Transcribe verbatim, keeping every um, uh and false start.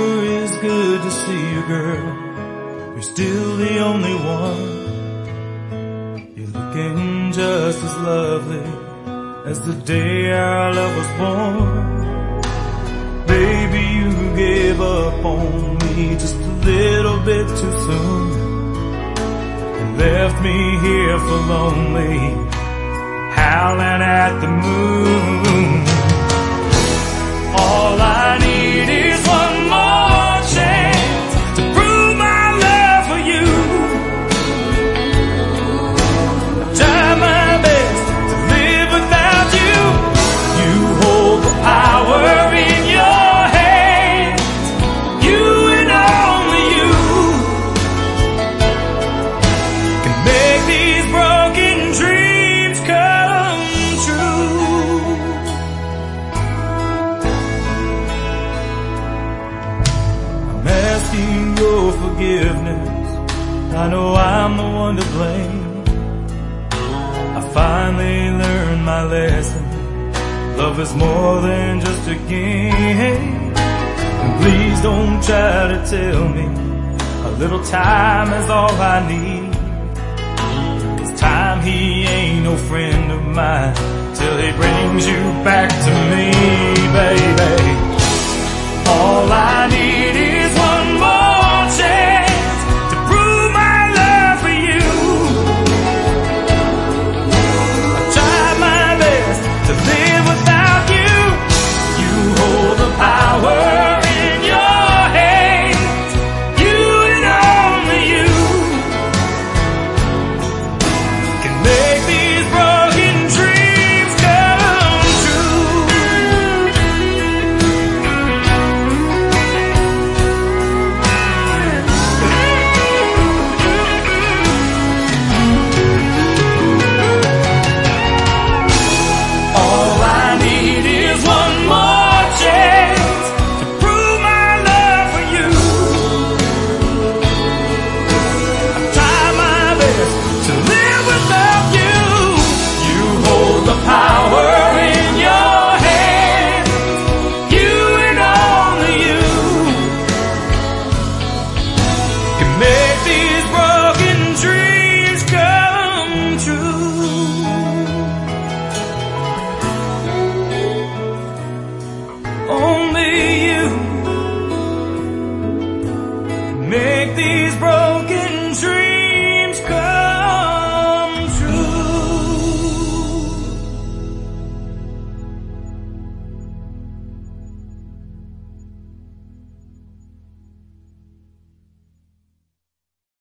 sure is good to see you, girl. You're still the only one. You're looking just as lovely as the day our love was born. Baby, you gave up on me just a little bit too soon, and left me here for lonely, howling at the moon. All I need is one more chance to prove my love for you. I've tried my best to live without you. You hold the power in your hands. You and only you can make these broken dreams come true. I'm asking your forgiveness. I know I'm the one to blame. I finally learned my lesson. Love is more than just a game. And please don't try to tell me a little time is all I need. 'Cause time, he ain't no friend of mine till he brings you back to me, baby. All I need is one more chance to prove my love for you. I've tried my best to live without you. You hold the power in your hands. You and only you can make these broken dreams come true. All I need is one more chance to prove my love for you. I've tried my best to live without you. You hold the power in your hands. You and only you can make these broken dreams come true. Only you can make these broken